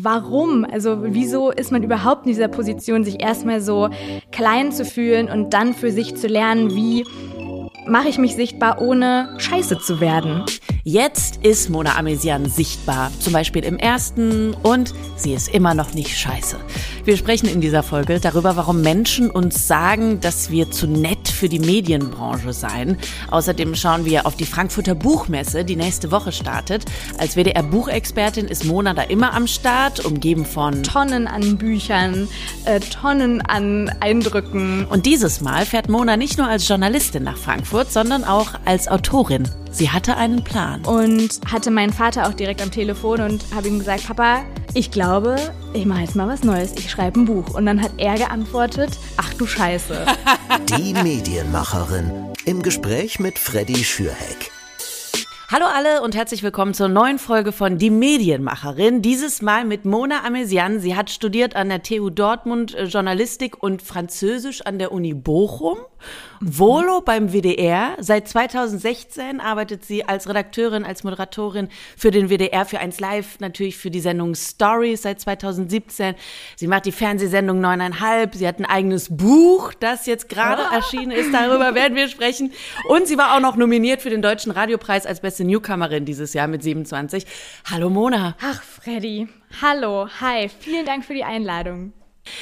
warum? Also wieso ist man überhaupt in dieser Position, sich erstmal so klein zu fühlen und dann für sich zu lernen, wie mache ich mich sichtbar, ohne scheiße zu werden? Jetzt ist Mona Amesian sichtbar, zum Beispiel im Ersten, und sie ist immer noch nicht scheiße. Wir sprechen in dieser Folge darüber, warum Menschen uns sagen, dass wir zu nett für die Medienbranche seien. Außerdem schauen wir auf die Frankfurter Buchmesse, die nächste Woche startet. Als WDR-Buchexpertin ist Mona da immer am Start, umgeben von Tonnen an Büchern, Tonnen an Eindrücken. Und dieses Mal fährt Mona nicht nur als Journalistin nach Frankfurt, sondern auch als Autorin. Sie hatte einen Plan. Und hatte meinen Vater auch direkt am Telefon und habe ihm gesagt, Papa, ich glaube, ich mache jetzt mal was Neues. Ich schreibe ein Buch. Und dann hat er geantwortet, ach du Scheiße. Die Medienmacherin im Gespräch mit Freddy Schürheck. Hallo alle und herzlich willkommen zur neuen Folge von Die Medienmacherin. Dieses Mal mit Mona Amesian. Sie hat studiert an der TU Dortmund Journalistik und Französisch an der Uni Bochum. Volo beim WDR. Seit 2016 arbeitet sie als Redakteurin, als Moderatorin für den WDR, für 1Live, natürlich für die Sendung Stories seit 2017. Sie macht die Fernsehsendung 9,5. Sie hat ein eigenes Buch, das jetzt gerade erschienen ist. Darüber werden wir sprechen. Und sie war auch noch nominiert für den Deutschen Radiopreis als beste Newcomerin dieses Jahr mit 27. Hallo Mona. Ach Freddy, hallo, hi, vielen Dank für die Einladung.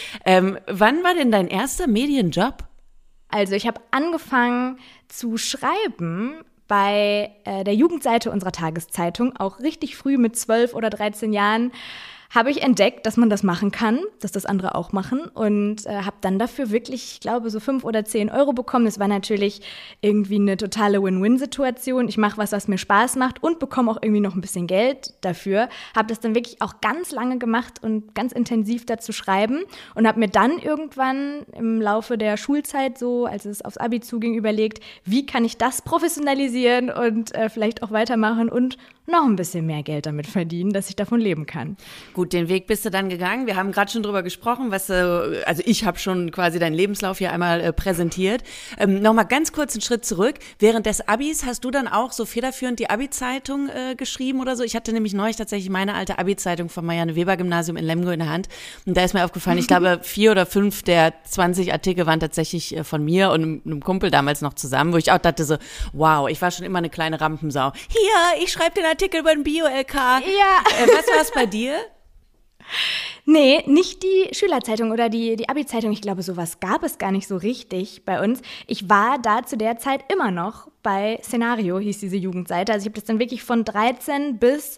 Wann war denn dein erster Medienjob? Also ich habe angefangen zu schreiben bei der Jugendseite unserer Tageszeitung, auch richtig früh mit 12 oder 13 Jahren. Habe ich entdeckt, dass man das machen kann, dass das andere auch machen, und habe dann dafür wirklich, ich glaube, so 5 oder 10 Euro bekommen. Das war natürlich irgendwie eine totale Win-Win-Situation. Ich mache was mir Spaß macht und bekomme auch irgendwie noch ein bisschen Geld dafür. Habe das dann wirklich auch ganz lange gemacht und ganz intensiv dazu schreiben und habe mir dann irgendwann im Laufe der Schulzeit, so als es aufs Abi zuging, überlegt, wie kann ich das professionalisieren und vielleicht auch weitermachen und noch ein bisschen mehr Geld damit verdienen, dass ich davon leben kann. Gut, den Weg bist du dann gegangen. Wir haben gerade schon drüber gesprochen, also ich habe schon quasi deinen Lebenslauf hier einmal präsentiert. Nochmal ganz kurz einen Schritt zurück. Während des Abis hast du dann auch so federführend die Abi-Zeitung geschrieben oder so? Ich hatte nämlich neulich tatsächlich meine alte Abi-Zeitung vom Marianne-Weber-Gymnasium in Lemgo in der Hand. Und da ist mir aufgefallen, ich glaube 4 oder 5 der 20 Artikel waren tatsächlich von mir und einem Kumpel damals noch zusammen, wo ich auch dachte so, wow, ich war schon immer eine kleine Rampensau. Hier, ich schreibe den Artikel über den Bio-LK. Ja. Was war es bei dir? Nee, nicht die Schülerzeitung oder die Abi-Zeitung. Ich glaube, sowas gab es gar nicht so richtig bei uns. Ich war da zu der Zeit immer noch bei Szenario, hieß diese Jugendseite. Also ich habe das dann wirklich von 13 bis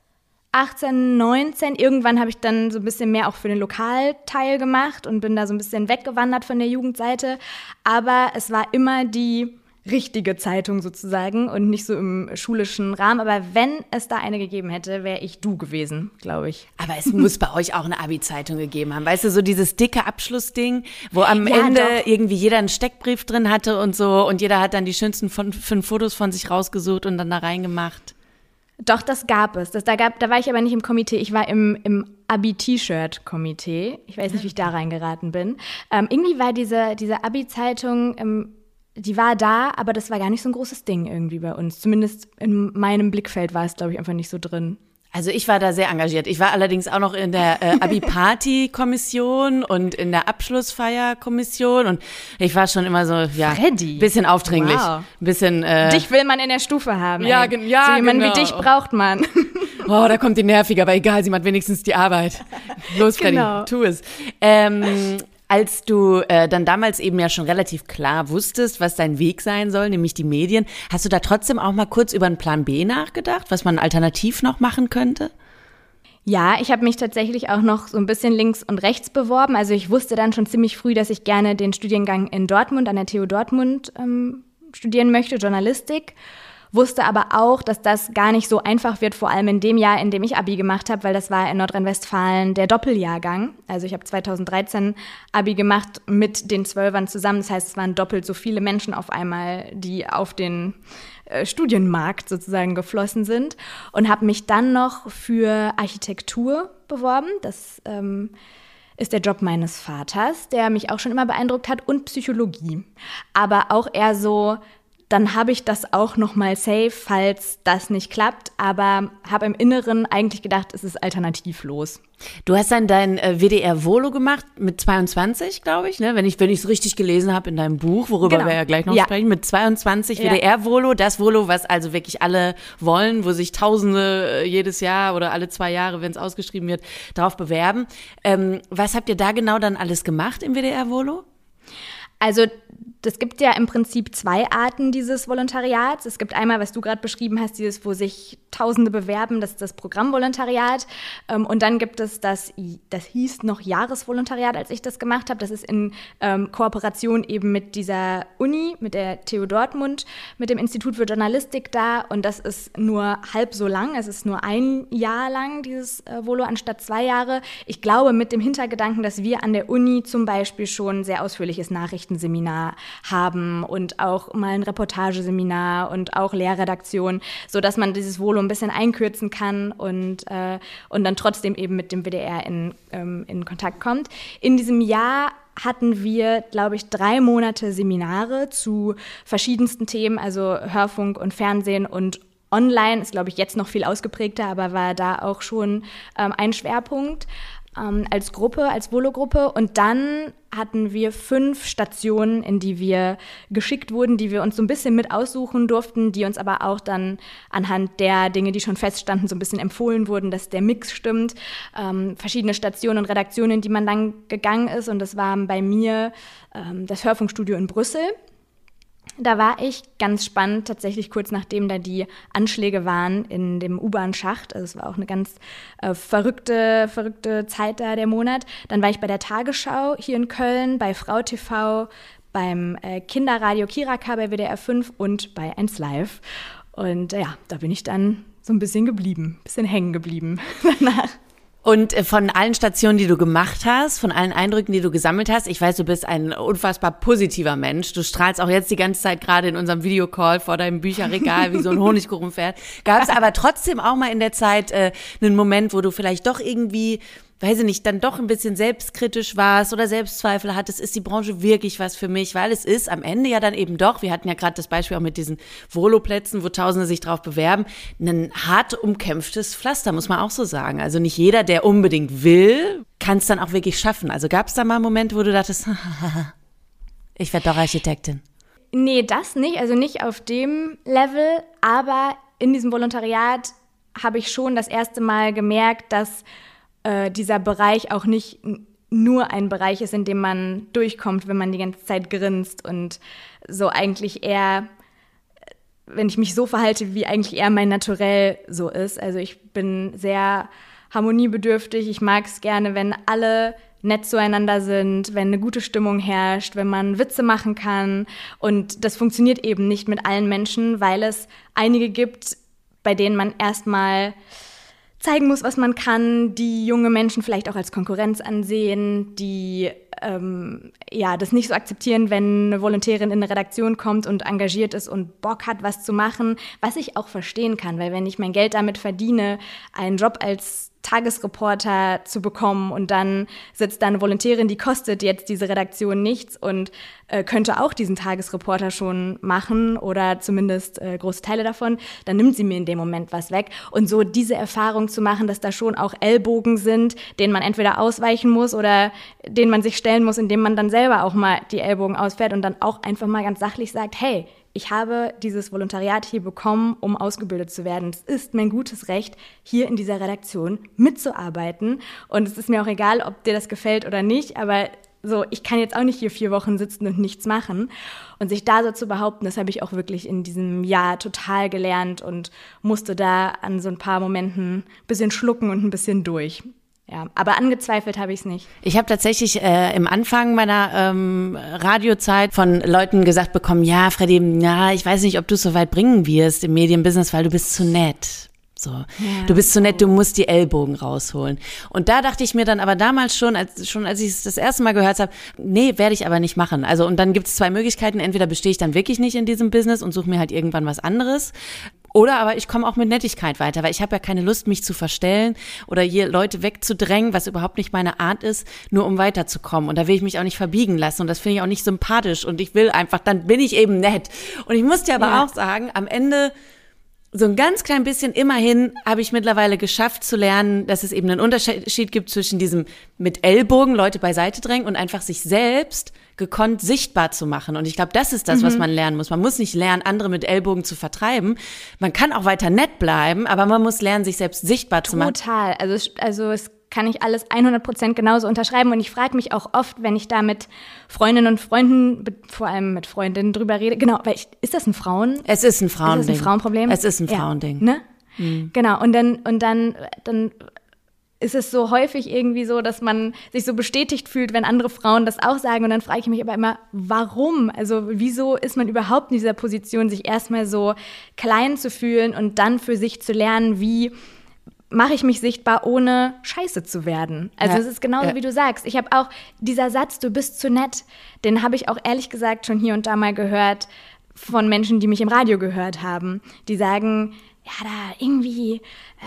18, 19. Irgendwann habe ich dann so ein bisschen mehr auch für den Lokalteil gemacht und bin da so ein bisschen weggewandert von der Jugendseite. Aber es war immer die richtige Zeitung sozusagen und nicht so im schulischen Rahmen. Aber wenn es da eine gegeben hätte, wäre ich du gewesen, glaube ich. Aber es muss bei euch auch eine Abi-Zeitung gegeben haben. Weißt du, so dieses dicke Abschlussding, wo am Ende doch irgendwie jeder einen Steckbrief drin hatte und so, und jeder hat dann die schönsten 5 Fotos von sich rausgesucht und dann da reingemacht. Doch, das gab es. Da war ich aber nicht im Komitee. Ich war im Abi-T-Shirt-Komitee. Ich weiß nicht, wie ich da reingeraten bin. Irgendwie war diese Abi-Zeitung die war da, aber das war gar nicht so ein großes Ding irgendwie bei uns. Zumindest in meinem Blickfeld war es, glaube ich, einfach nicht so drin. Also ich war da sehr engagiert. Ich war allerdings auch noch in der Abi-Party-Kommission und in der Abschlussfeier-Kommission, und ich war schon immer so, ja, Freddy. Bisschen aufdringlich. Wow. Dich Dich will man in der Stufe haben. Ja, ey. ja, so jemanden genau. wie dich braucht man. Oh, da kommt die nervig, aber egal, sie macht wenigstens die Arbeit. Los, Freddy, Genau. Tu es. Als du dann damals eben ja schon relativ klar wusstest, was dein Weg sein soll, nämlich die Medien, hast du da trotzdem auch mal kurz über einen Plan B nachgedacht, was man alternativ noch machen könnte? Ja, ich habe mich tatsächlich auch noch so ein bisschen links und rechts beworben. Also ich wusste dann schon ziemlich früh, dass ich gerne den Studiengang in Dortmund, an der TU Dortmund studieren möchte, Journalistik. Wusste aber auch, dass das gar nicht so einfach wird, vor allem in dem Jahr, in dem ich Abi gemacht habe, weil das war in Nordrhein-Westfalen der Doppeljahrgang. Also ich habe 2013 Abi gemacht mit den 12ern zusammen. Das heißt, es waren doppelt so viele Menschen auf einmal, die auf den Studienmarkt sozusagen geflossen sind, und habe mich dann noch für Architektur beworben. Das ist der Job meines Vaters, der mich auch schon immer beeindruckt hat, und Psychologie. Aber auch eher so dann habe ich das auch nochmal safe, falls das nicht klappt. Aber habe im Inneren eigentlich gedacht, es ist alternativlos. Du hast dann dein WDR-Volo gemacht mit 22, glaube ich, ne? Wenn ich es richtig gelesen habe in deinem Buch, worüber wir ja gleich noch sprechen, mit 22 WDR-Volo, das Volo, was also wirklich alle wollen, wo sich Tausende jedes Jahr oder alle 2 Jahre, wenn es ausgeschrieben wird, darauf bewerben. Was habt ihr da genau dann alles gemacht im WDR-Volo? Also es gibt ja im Prinzip 2 Arten dieses Volontariats. Es gibt einmal, was du gerade beschrieben hast, dieses, wo sich Tausende bewerben, das ist das Programmvolontariat. Und dann gibt es das hieß noch Jahresvolontariat, als ich das gemacht habe. Das ist in Kooperation eben mit dieser Uni, mit der TU Dortmund, mit dem Institut für Journalistik da. Und das ist nur halb so lang. Es ist nur 1 Jahr lang, dieses Volo, anstatt 2 Jahre. Ich glaube, mit dem Hintergedanken, dass wir an der Uni zum Beispiel schon ein sehr ausführliches Nachrichtenseminar haben und auch mal ein Reportageseminar und auch Lehrredaktion, sodass man dieses Volo ein bisschen einkürzen kann und dann trotzdem eben mit dem WDR in Kontakt kommt. In diesem Jahr hatten wir, glaube ich, 3 Monate Seminare zu verschiedensten Themen, also Hörfunk und Fernsehen und Online ist, glaube ich, jetzt noch viel ausgeprägter, aber war da auch schon ein Schwerpunkt. Als Gruppe, als Volo-Gruppe. Und dann hatten wir 5 Stationen, in die wir geschickt wurden, die wir uns so ein bisschen mit aussuchen durften, die uns aber auch dann anhand der Dinge, die schon feststanden, so ein bisschen empfohlen wurden, dass der Mix stimmt. Verschiedene Stationen und Redaktionen, in die man dann gegangen ist. Und das war bei mir das Hörfunkstudio in Brüssel. Da war ich ganz spannend, tatsächlich kurz nachdem da die Anschläge waren in dem U-Bahn-Schacht. Also es war auch eine ganz verrückte Zeit da, der Monat. Dann war ich bei der Tagesschau hier in Köln, bei Frau TV, beim Kinderradio Kiraka bei WDR 5 und bei 1 Live. Und da bin ich dann so ein bisschen hängen geblieben danach. Und von allen Stationen, die du gemacht hast, von allen Eindrücken, die du gesammelt hast, ich weiß, du bist ein unfassbar positiver Mensch. Du strahlst auch jetzt die ganze Zeit gerade in unserem Videocall vor deinem Bücherregal wie so ein Honigkuchenpferd. Gab es aber trotzdem auch mal in der Zeit einen Moment, wo du vielleicht doch irgendwie, weiß ich nicht, dann doch ein bisschen selbstkritisch warst oder Selbstzweifel hattest, ist die Branche wirklich was für mich? Weil es ist am Ende ja dann eben doch, wir hatten ja gerade das Beispiel auch mit diesen Volo-Plätzen, wo Tausende sich drauf bewerben, ein hart umkämpftes Pflaster, muss man auch so sagen. Also nicht jeder, der unbedingt will, kann es dann auch wirklich schaffen. Also gab es da mal Momente, wo du dachtest, ich werde doch Architektin? Nee, das nicht, also nicht auf dem Level, aber in diesem Volontariat habe ich schon das erste Mal gemerkt, dass dieser Bereich auch nicht nur ein Bereich ist, in dem man durchkommt, wenn man die ganze Zeit grinst und so eigentlich eher, wenn ich mich so verhalte, wie eigentlich eher mein Naturell so ist. Also ich bin sehr harmoniebedürftig, ich mag es gerne, wenn alle nett zueinander sind, wenn eine gute Stimmung herrscht, wenn man Witze machen kann. Und das funktioniert eben nicht mit allen Menschen, weil es einige gibt, bei denen man erstmal zeigen muss, was man kann, die junge Menschen vielleicht auch als Konkurrenz ansehen, die das nicht so akzeptieren, wenn eine Volontärin in eine Redaktion kommt und engagiert ist und Bock hat, was zu machen, was ich auch verstehen kann, weil wenn ich mein Geld damit verdiene, einen Job als Tagesreporter zu bekommen und dann sitzt da eine Volontärin, die kostet jetzt diese Redaktion nichts und könnte auch diesen Tagesreporter schon machen oder zumindest große Teile davon, dann nimmt sie mir in dem Moment was weg. Und so diese Erfahrung zu machen, dass da schon auch Ellbogen sind, denen man entweder ausweichen muss oder denen man sich stellen muss, indem man dann selber auch mal die Ellbogen ausfährt und dann auch einfach mal ganz sachlich sagt, hey, ich habe dieses Volontariat hier bekommen, um ausgebildet zu werden. Es ist mein gutes Recht, hier in dieser Redaktion mitzuarbeiten. Und es ist mir auch egal, ob dir das gefällt oder nicht, aber so, ich kann jetzt auch nicht hier 4 Wochen sitzen und nichts machen. Und sich da so zu behaupten, das habe ich auch wirklich in diesem Jahr total gelernt und musste da an so ein paar Momenten ein bisschen schlucken und ein bisschen durch. Ja, aber angezweifelt habe ich es nicht. Ich habe tatsächlich im Anfang meiner Radiozeit von Leuten gesagt bekommen, ja, Freddy, ja, ich weiß nicht, ob du es so weit bringen wirst im Medienbusiness, weil du bist zu nett. So, ja, du bist so nett, du musst die Ellbogen rausholen. Und da dachte ich mir dann aber damals schon, als ich es das erste Mal gehört habe, nee, werde ich aber nicht machen. Also und dann gibt es 2 Möglichkeiten, entweder bestehe ich dann wirklich nicht in diesem Business und suche mir halt irgendwann was anderes Oder aber ich komme auch mit Nettigkeit weiter, weil ich habe ja keine Lust, mich zu verstellen oder hier Leute wegzudrängen, was überhaupt nicht meine Art ist, nur um weiterzukommen. Und da will ich mich auch nicht verbiegen lassen und das finde ich auch nicht sympathisch und ich will einfach, dann bin ich eben nett. Und ich muss dir aber auch sagen, am Ende so ein ganz klein bisschen, immerhin habe ich mittlerweile geschafft zu lernen, dass es eben einen Unterschied gibt zwischen diesem mit Ellbogen Leute beiseite drängen und einfach sich selbst gekonnt sichtbar zu machen. Und ich glaube, das ist das, was man lernen muss. Man muss nicht lernen, andere mit Ellbogen zu vertreiben. Man kann auch weiter nett bleiben, aber man muss lernen, sich selbst sichtbar zu machen. Total. Also es kann ich alles 100% genauso unterschreiben. Und ich frage mich auch oft, wenn ich da mit Freundinnen und Freunden, vor allem mit Freundinnen drüber rede, genau, weil es ist ein Frauending. Es ist ein Frauending. Es ist ein Frauenproblem. Es ist ein Frauending. Ja, ne? Genau. Und dann ist es so häufig irgendwie so, dass man sich so bestätigt fühlt, wenn andere Frauen das auch sagen. Und dann frage ich mich aber immer, warum? Also wieso ist man überhaupt in dieser Position, sich erstmal so klein zu fühlen und dann für sich zu lernen, wie mache ich mich sichtbar, ohne scheiße zu werden. Also es ist genauso, wie du sagst. Ich habe auch dieser Satz, du bist zu nett, den habe ich auch ehrlich gesagt schon hier und da mal gehört von Menschen, die mich im Radio gehört haben. Die sagen, ja, da irgendwie,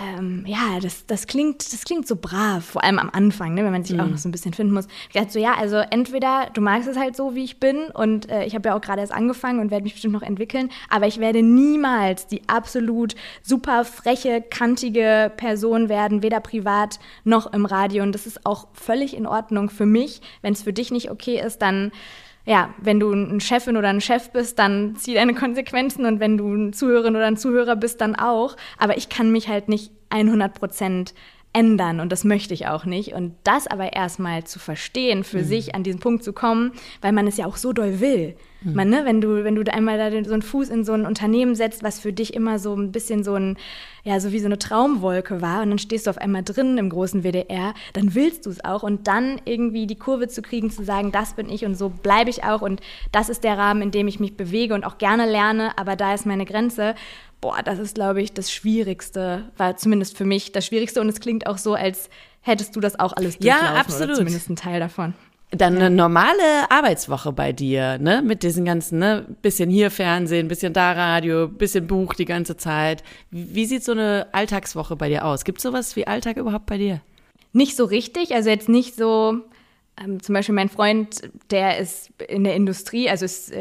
das klingt so brav, vor allem am Anfang, ne, wenn man sich auch noch so ein bisschen finden muss. Ich dachte so, ja, also entweder du magst es halt so, wie ich bin und ich habe ja auch gerade erst angefangen und werde mich bestimmt noch entwickeln, aber ich werde niemals die absolut super freche, kantige Person werden, weder privat noch im Radio, und das ist auch völlig in Ordnung für mich. Wenn es für dich nicht okay ist, dann wenn du eine Chefin oder ein Chef bist, dann zieh deine Konsequenzen, und wenn du eine Zuhörerin oder ein Zuhörer bist, dann auch. Aber ich kann mich halt nicht 100% ändern, und das möchte ich auch nicht. Und das aber erstmal zu verstehen, für sich an diesen Punkt zu kommen, weil man es ja auch so doll will. Man, ne, wenn du einmal da so einen Fuß in so ein Unternehmen setzt, was für dich immer so ein bisschen so wie so eine Traumwolke war, und dann stehst du auf einmal drin im großen WDR, dann willst du es auch, und dann irgendwie die Kurve zu kriegen, zu sagen, das bin ich und so bleibe ich auch, und das ist der Rahmen, in dem ich mich bewege und auch gerne lerne, aber da ist meine Grenze. Boah, das ist, glaube ich, das Schwierigste, war zumindest für mich das Schwierigste, und es klingt auch so, als hättest du das auch alles durchlaufen. Ja, absolut. Oder zumindest ein Teil davon. Dann eine normale Arbeitswoche bei dir, ne, mit diesen ganzen, ne, bisschen hier Fernsehen, bisschen da Radio, bisschen Buch die ganze Zeit. Wie sieht so eine Alltagswoche bei dir aus? Gibt es sowas wie Alltag überhaupt bei dir? Nicht so richtig, also jetzt nicht so, zum Beispiel mein Freund, der ist in der Industrie, also ist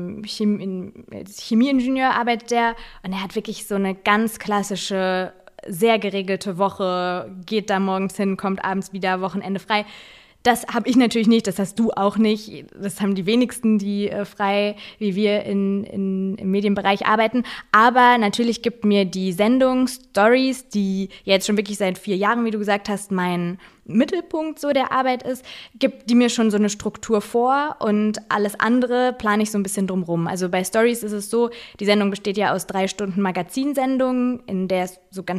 als Chemieingenieur arbeitet der, und er hat wirklich so eine ganz klassische, sehr geregelte Woche, geht da morgens hin, kommt abends wieder, Wochenende frei. Das habe ich natürlich nicht, das hast du auch nicht. Das haben die wenigsten, die frei wie wir im Medienbereich arbeiten. Aber natürlich gibt mir die Sendung Stories, die jetzt schon wirklich seit 4 Jahren, wie du gesagt hast, mein Mittelpunkt so der Arbeit ist, gibt die mir schon so eine Struktur vor, und alles andere plane ich so ein bisschen drumrum. Also bei Stories ist es so, die Sendung besteht ja aus 3 Stunden Magazinsendungen, in denen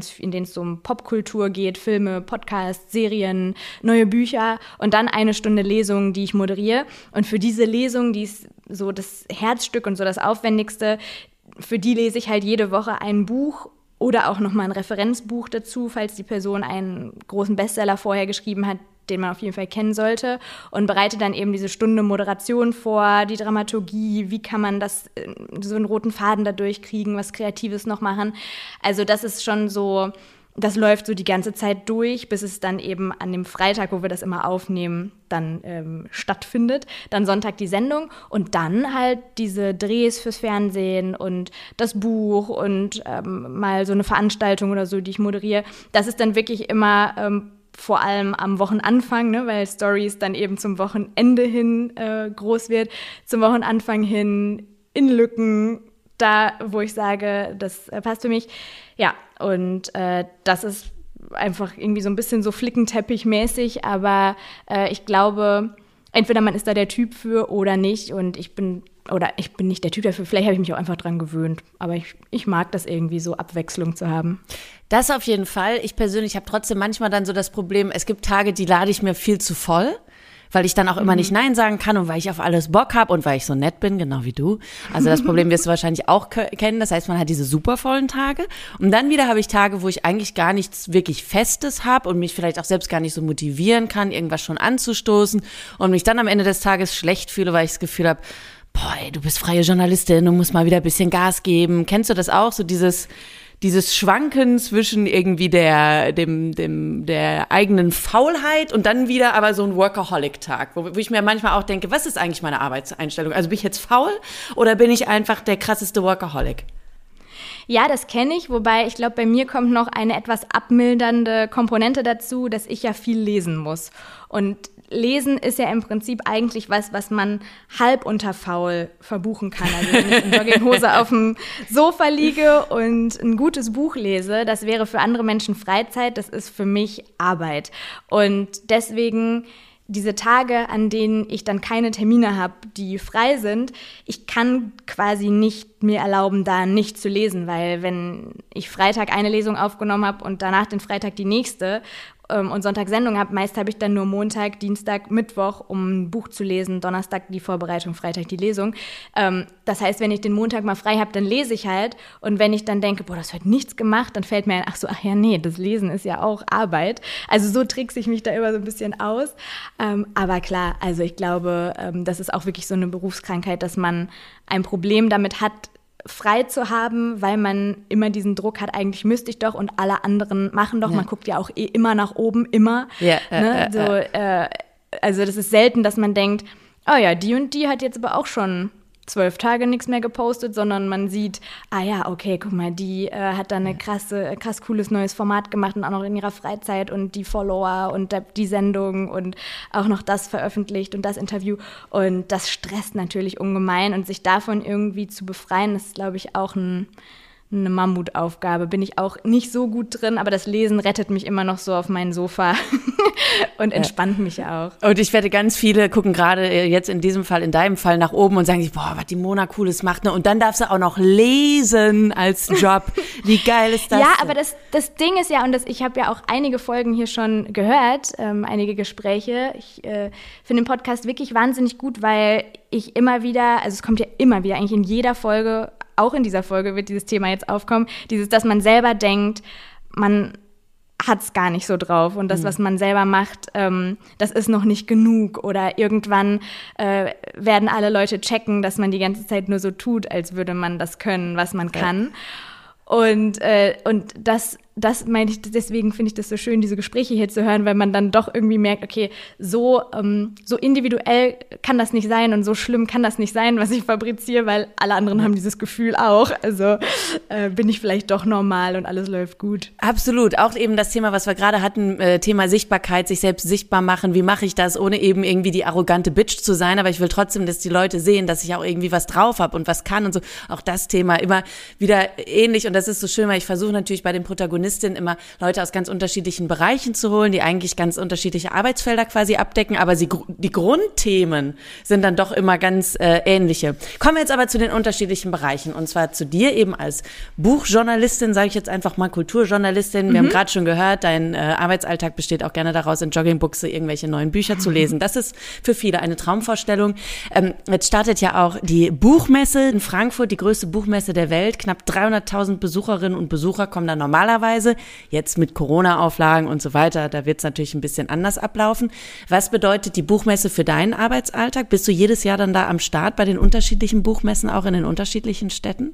es so um Popkultur geht, Filme, Podcasts, Serien, neue Bücher, und dann 1 Stunde Lesung, die ich moderiere. Und für diese Lesung, die ist so das Herzstück und so das Aufwendigste, für die lese ich halt jede Woche ein Buch oder auch nochmal ein Referenzbuch dazu, falls die Person einen großen Bestseller vorher geschrieben hat, den man auf jeden Fall kennen sollte, und bereite dann eben diese Stunde Moderation vor, die Dramaturgie, wie kann man das, so einen roten Faden da durchkriegen, was Kreatives noch machen. Also das ist schon so, das läuft so die ganze Zeit durch, bis es dann eben an dem Freitag, wo wir das immer aufnehmen, dann stattfindet. Dann Sonntag die Sendung und dann halt diese Drehs fürs Fernsehen und das Buch und mal so eine Veranstaltung oder so, die ich moderiere. Das ist dann wirklich immer vor allem am Wochenanfang, ne, weil Stories dann eben zum Wochenende hin groß wird, zum Wochenanfang hin in Lücken, da, wo ich sage, das passt für mich. Ja, und das ist einfach irgendwie so ein bisschen so Flickenteppich-mäßig, aber ich glaube, entweder man ist da der Typ für oder nicht, und ich bin nicht der Typ dafür, vielleicht habe ich mich auch einfach dran gewöhnt, aber ich mag das irgendwie so, Abwechslung zu haben. Das auf jeden Fall. Ich persönlich habe trotzdem manchmal dann so das Problem, es gibt Tage, die lade ich mir viel zu voll, weil ich dann auch immer nicht Nein sagen kann und weil ich auf alles Bock habe und weil ich so nett bin, genau wie du. Also das Problem wirst du wahrscheinlich auch kennen. Das heißt, man hat diese super vollen Tage. Und dann wieder habe ich Tage, wo ich eigentlich gar nichts wirklich Festes habe und mich vielleicht auch selbst gar nicht so motivieren kann, irgendwas schon anzustoßen und mich dann am Ende des Tages schlecht fühle, weil ich das Gefühl habe, boah, ey, du bist freie Journalistin, du musst mal wieder ein bisschen Gas geben. Kennst du das auch, so dieses Schwanken zwischen irgendwie der eigenen Faulheit und dann wieder aber so ein Workaholic-Tag, wo ich mir manchmal auch denke, was ist eigentlich meine Arbeitseinstellung? Also bin ich jetzt faul oder bin ich einfach der krasseste Workaholic? Ja, das kenne ich, wobei ich glaube, bei mir kommt noch eine etwas abmildernde Komponente dazu, dass ich ja viel lesen muss. Und Lesen ist ja im Prinzip eigentlich was man halb unter faul verbuchen kann. Also wenn ich in Jogginghose auf dem Sofa liege und ein gutes Buch lese, das wäre für andere Menschen Freizeit, das ist für mich Arbeit. Und deswegen diese Tage, an denen ich dann keine Termine habe, die frei sind, ich kann quasi nicht mir erlauben, da nicht zu lesen, weil wenn ich Freitag eine Lesung aufgenommen habe und danach den Freitag die nächste und Sonntag Sendung habe, meist habe ich dann nur Montag, Dienstag, Mittwoch, um ein Buch zu lesen, Donnerstag die Vorbereitung, Freitag die Lesung. Das heißt, wenn ich den Montag mal frei habe, dann lese ich halt. Und wenn ich dann denke, boah, das ist heute nichts gemacht, dann fällt mir ein, ach ja, nee, das Lesen ist ja auch Arbeit. Also so trickse ich mich da immer so ein bisschen aus. Aber klar, also ich glaube, das ist auch wirklich so eine Berufskrankheit, dass man ein Problem damit hat, frei zu haben, weil man immer diesen Druck hat, eigentlich müsste ich doch und alle anderen machen doch. Ja. Man guckt ja auch immer nach oben, immer. Ja, ne? Also das ist selten, dass man denkt, oh ja, die und die hat jetzt aber auch schon 12 Tage nichts mehr gepostet, sondern man sieht, ah ja, okay, guck mal, die hat da eine krass cooles neues Format gemacht und auch noch in ihrer Freizeit und die Follower und die Sendung und auch noch das veröffentlicht und das Interview und das stresst natürlich ungemein und sich davon irgendwie zu befreien, ist, glaube ich, auch eine Mammutaufgabe. Bin ich auch nicht so gut drin, aber das Lesen rettet mich immer noch so auf mein Sofa und entspannt mich ja auch. Und ich wette, ganz viele gucken gerade jetzt in diesem Fall, in deinem Fall nach oben und sagen sich, boah, was die Mona Cooles macht, ne? Und dann darfst du auch noch lesen als Job. Wie geil ist das? Ja, aber das Ding ist ja, und ich habe ja auch einige Folgen hier schon gehört, einige Gespräche. Ich finde den Podcast wirklich wahnsinnig gut, weil ich immer wieder, also es kommt ja immer wieder, eigentlich in jeder Folge, auch in dieser Folge wird dieses Thema jetzt aufkommen, dass man selber denkt, man hat es gar nicht so drauf und das, was man selber macht, das ist noch nicht genug oder irgendwann werden alle Leute checken, dass man die ganze Zeit nur so tut, als würde man das können, was man kann. Und das meine ich, deswegen finde ich das so schön, diese Gespräche hier zu hören, weil man dann doch irgendwie merkt, okay, so individuell kann das nicht sein und so schlimm kann das nicht sein, was ich fabriziere, weil alle anderen haben dieses Gefühl auch. Also bin ich vielleicht doch normal und alles läuft gut. Absolut. Auch eben das Thema, was wir gerade hatten, Thema Sichtbarkeit, sich selbst sichtbar machen. Wie mache ich das, ohne eben irgendwie die arrogante Bitch zu sein? Aber ich will trotzdem, dass die Leute sehen, dass ich auch irgendwie was drauf habe und was kann und so. Auch das Thema immer wieder ähnlich. Und das ist so schön, weil ich versuche natürlich bei den Protagonisten immer Leute aus ganz unterschiedlichen Bereichen zu holen, die eigentlich ganz unterschiedliche Arbeitsfelder quasi abdecken, aber die Grundthemen sind dann doch immer ganz ähnliche. Kommen wir jetzt aber zu den unterschiedlichen Bereichen und zwar zu dir eben als Buchjournalistin, sage ich jetzt einfach mal Kulturjournalistin. Wir haben gerade schon gehört, dein Arbeitsalltag besteht auch gerne daraus, in Joggingbuchse irgendwelche neuen Bücher zu lesen. Das ist für viele eine Traumvorstellung. Jetzt startet ja auch die Buchmesse in Frankfurt, die größte Buchmesse der Welt. Knapp 300.000 Besucherinnen und Besucher kommen da normalerweise. Jetzt mit Corona-Auflagen und so weiter, da wird es natürlich ein bisschen anders ablaufen. Was bedeutet die Buchmesse für deinen Arbeitsalltag? Bist du jedes Jahr dann da am Start bei den unterschiedlichen Buchmessen, auch in den unterschiedlichen Städten?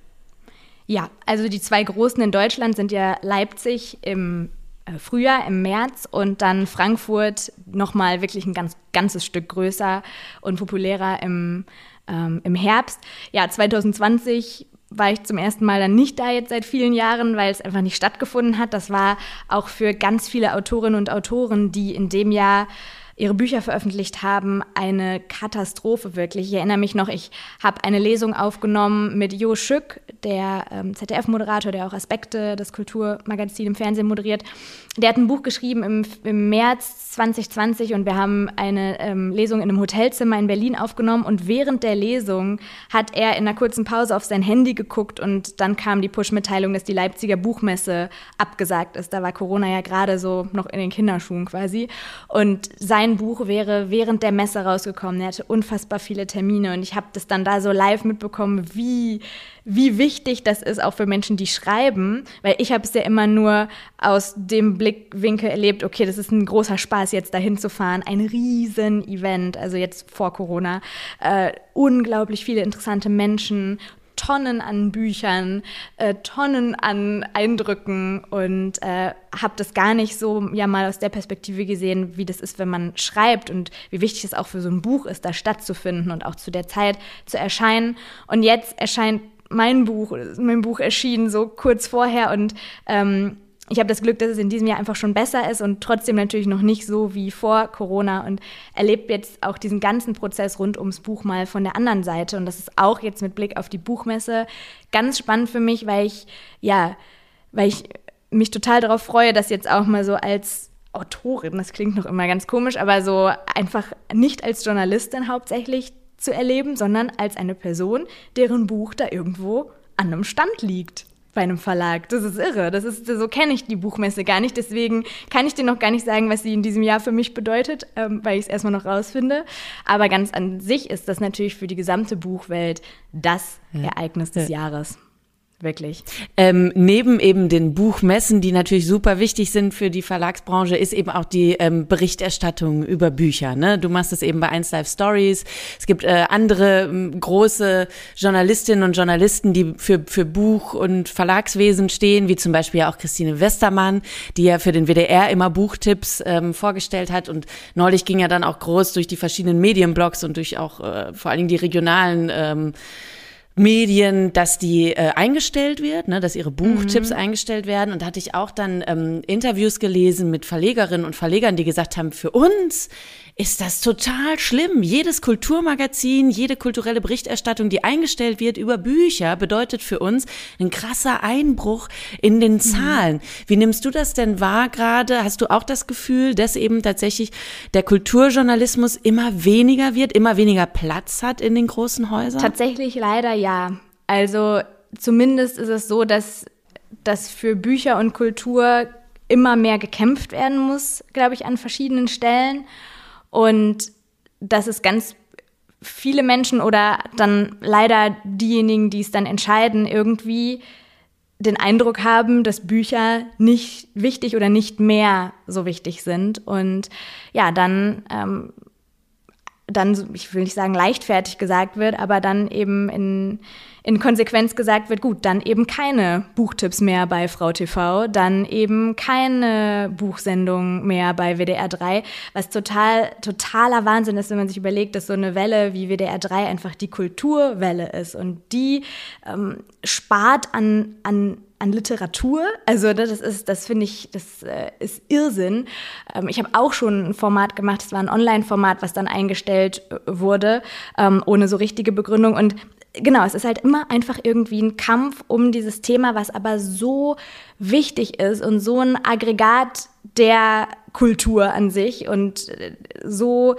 Ja, also die zwei großen in Deutschland sind ja Leipzig im Frühjahr, im März und dann Frankfurt nochmal wirklich ein ganzes Stück größer und populärer im Herbst. Ja, 2020 war ich zum ersten Mal dann nicht da jetzt seit vielen Jahren, weil es einfach nicht stattgefunden hat. Das war auch für ganz viele Autorinnen und Autoren, die in dem Jahr ihre Bücher veröffentlicht haben, eine Katastrophe wirklich. Ich erinnere mich noch, ich habe eine Lesung aufgenommen mit Jo Schück, der ZDF-Moderator, der auch Aspekte, das Kulturmagazin im Fernsehen moderiert. Der hat ein Buch geschrieben im März 2020 und wir haben eine Lesung in einem Hotelzimmer in Berlin aufgenommen und während der Lesung hat er in einer kurzen Pause auf sein Handy geguckt und dann kam die Push-Mitteilung, dass die Leipziger Buchmesse abgesagt ist. Da war Corona ja gerade so noch in den Kinderschuhen quasi und sein sein Buch wäre während der Messe rausgekommen. Er hatte unfassbar viele Termine und ich habe das dann da so live mitbekommen, wie wichtig das ist, auch für Menschen, die schreiben, weil ich habe es ja immer nur aus dem Blickwinkel erlebt, okay, das ist ein großer Spaß, jetzt dahin zu fahren, ein riesen Event, also jetzt vor Corona, unglaublich viele interessante Menschen, Tonnen an Büchern, Tonnen an Eindrücken und habe das gar nicht so ja mal aus der Perspektive gesehen, wie das ist, wenn man schreibt und wie wichtig es auch für so ein Buch ist, da stattzufinden und auch zu der Zeit zu erscheinen. Und jetzt erscheint mein Buch erschien so kurz vorher und ich habe das Glück, dass es in diesem Jahr einfach schon besser ist und trotzdem natürlich noch nicht so wie vor Corona und erlebt jetzt auch diesen ganzen Prozess rund ums Buch mal von der anderen Seite. Und das ist auch jetzt mit Blick auf die Buchmesse ganz spannend für mich, weil ich mich total darauf freue, dass jetzt auch mal so als Autorin, das klingt noch immer ganz komisch, aber so einfach nicht als Journalistin hauptsächlich zu erleben, sondern als eine Person, deren Buch da irgendwo an einem Stand liegt. Bei einem Verlag. Das ist irre. So kenne ich die Buchmesse gar nicht. Deswegen kann ich dir noch gar nicht sagen, was sie in diesem Jahr für mich bedeutet, weil ich es erstmal noch rausfinde. Aber ganz an sich ist das natürlich für die gesamte Buchwelt das Ereignis des Jahres. Wirklich. Neben eben den Buchmessen, die natürlich super wichtig sind für die Verlagsbranche, ist eben auch die Berichterstattung über Bücher. Ne? Du machst es eben bei 1Live Stories. Es gibt andere große Journalistinnen und Journalisten, die für Buch- und Verlagswesen stehen, wie zum Beispiel ja auch Christine Westermann, die ja für den WDR immer Buchtipps vorgestellt hat. Und neulich ging ja dann auch groß durch die verschiedenen Medienblogs und durch auch vor allen Dingen die regionalen Medien, dass die eingestellt wird, ne, dass ihre Buchtipps eingestellt werden. Und da hatte ich auch dann Interviews gelesen mit Verlegerinnen und Verlegern, die gesagt haben, für uns ist das total schlimm. Jedes Kulturmagazin, jede kulturelle Berichterstattung, die eingestellt wird über Bücher, bedeutet für uns ein krasser Einbruch in den Zahlen. Wie nimmst du das denn wahr gerade? Hast du auch das Gefühl, dass eben tatsächlich der Kulturjournalismus immer weniger wird, immer weniger Platz hat in den großen Häusern? Tatsächlich leider ja. Also zumindest ist es so, dass für Bücher und Kultur immer mehr gekämpft werden muss, glaube ich, an verschiedenen Stellen. Und dass es ganz viele Menschen oder dann leider diejenigen, die es dann entscheiden, irgendwie den Eindruck haben, dass Bücher nicht wichtig oder nicht mehr so wichtig sind. Und ja, dann, ich will nicht sagen leichtfertig gesagt wird, aber dann eben in Konsequenz gesagt wird, gut, dann eben keine Buchtipps mehr bei Frau TV, dann eben keine Buchsendung mehr bei WDR 3, was totaler Wahnsinn ist, wenn man sich überlegt, dass so eine Welle wie WDR 3 einfach die Kulturwelle ist und die spart an Literatur, also das finde ich, das ist Irrsinn. Ich habe auch schon ein Format gemacht, es war ein Online-Format, was dann eingestellt wurde, ohne so richtige Begründung und genau, es ist halt immer einfach irgendwie ein Kampf um dieses Thema, was aber so wichtig ist und so ein Aggregat der Kultur an sich und so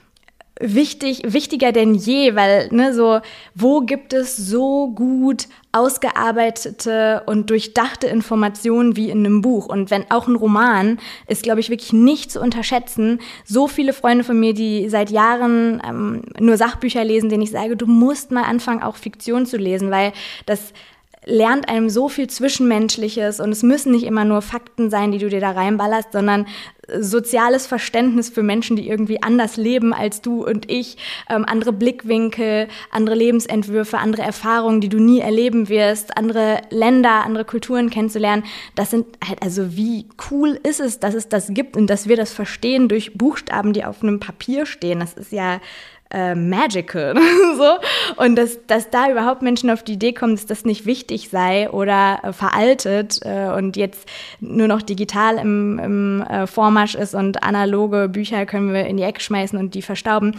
wichtiger denn je, weil wo gibt es so gut ausgearbeitete und durchdachte Informationen wie in einem Buch? Und wenn auch ein Roman ist, glaube ich, wirklich nicht zu unterschätzen. So viele Freunde von mir, die seit Jahren nur Sachbücher lesen, denen ich sage, du musst mal anfangen, auch Fiktion zu lesen, weil das lernt einem so viel Zwischenmenschliches und es müssen nicht immer nur Fakten sein, die du dir da reinballerst, sondern soziales Verständnis für Menschen, die irgendwie anders leben als du und ich, andere Blickwinkel, andere Lebensentwürfe, andere Erfahrungen, die du nie erleben wirst, andere Länder, andere Kulturen kennenzulernen. Das sind halt, also wie cool ist es, dass es das gibt und dass wir das verstehen durch Buchstaben, die auf einem Papier stehen. Das ist ja magical. So. Und dass da überhaupt Menschen auf die Idee kommen, dass das nicht wichtig sei oder veraltet und jetzt nur noch digital im Vormarsch ist und analoge Bücher können wir in die Ecke schmeißen und die verstauben.